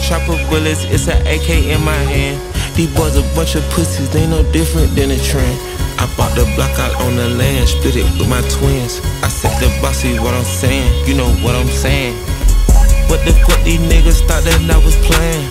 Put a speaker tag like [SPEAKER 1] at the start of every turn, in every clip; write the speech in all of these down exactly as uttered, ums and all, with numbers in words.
[SPEAKER 1] chopper bullets, it's an A K in my hand. These boys a bunch of pussies, they no different than a trend. I bought the block out on the land, split it with my twins. I said the bossy, what I'm saying, you know what I'm saying. What the fuck these niggas thought that I was playing?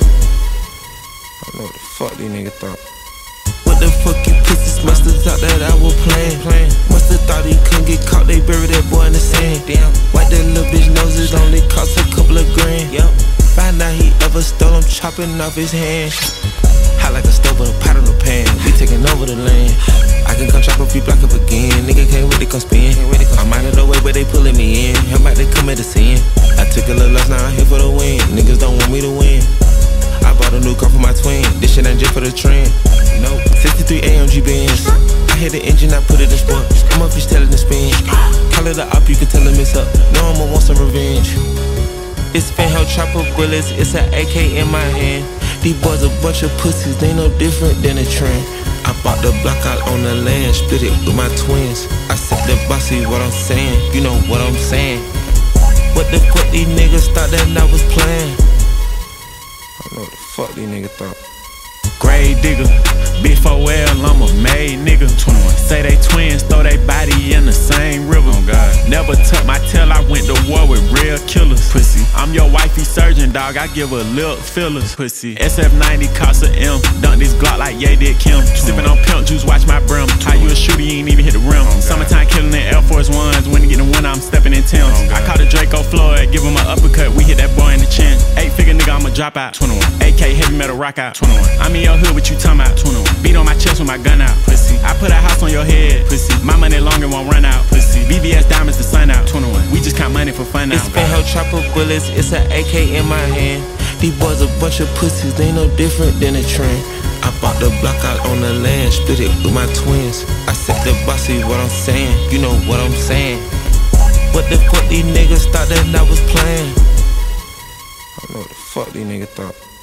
[SPEAKER 1] I don't know what the fuck these niggas thought. What the fuck you pussies must've thought that I was playing? playing. Must've thought he couldn't get caught, they buried that boy in the sand. Damn, wipe that little bitch nose, it only cost a couple of grand. Yep. Find out he ever stole, I'm chopping off his hand. Hot like a stove with a pot on the pan, we taking over the land. I can come chop up, you block up again. Nigga can't wait to come spin. I'm out of the way, but they pulling me in. I'm about to commit a sin. I took a little loss, now I'm here for the win. Niggas don't want me to win. I bought a new car for my twin. This shit ain't just for the trend. No, sixty-three A M G Benz. I hit the engine, I put it in sport. I'm up, he's telling the spin. Call it a op, you can tell him it's up. No, I'ma want some revenge. It's fanheld chopper bullets, it's an A K in my hand. These boys a bunch of pussies, they no different than a trend. I bought the block out on the land, split it with my twins. I said the bossy, what I'm saying, you know what I'm saying. What the fuck these niggas thought that I was playing? I don't know what the fuck these niggas thought.
[SPEAKER 2] Grave digger, big four L, I'm a made nigga. twenty-one. Say they twins, throw they body in the same river. Oh God. Never tucked my tail, I went to war with real killers. Pussy. I'm your wifey surgeon, dog, I give her lip fillers. Pussy. S F ninety cost a M, dunk this Glock like Ye did Kim. Sippin' on pimp juice, watch my brim. How you a shooter, you ain't even hit the rim. Oh Summertime killing in Air Force Ones, when you get in winter, I'm stepping in Timbs. Oh I caught a Draco Floyd, give him an uppercut, we hit that boy in the chin. Eight figure nigga, I'ma drop out. twenty-one. A K heavy metal rock out. twenty-one. I'm in your hood, what you talking about? twenty-one. Beat on my chest with my gun out. Pussy. I put a house on your head. Pussy. My money long and won't run out. Pussy. V V S diamonds the sun out. twenty-one. We just count money for fun now.
[SPEAKER 1] It's fanheld chopper bullets, it's an A K in my hand. These boys a bunch of pussies, they no different than a trend. I bought the block out on the land, split it with my twins. I said the bossy, what I'm saying, you know what I'm saying. What the fuck these niggas thought that I was playing? I don't know what the fuck these niggas thought.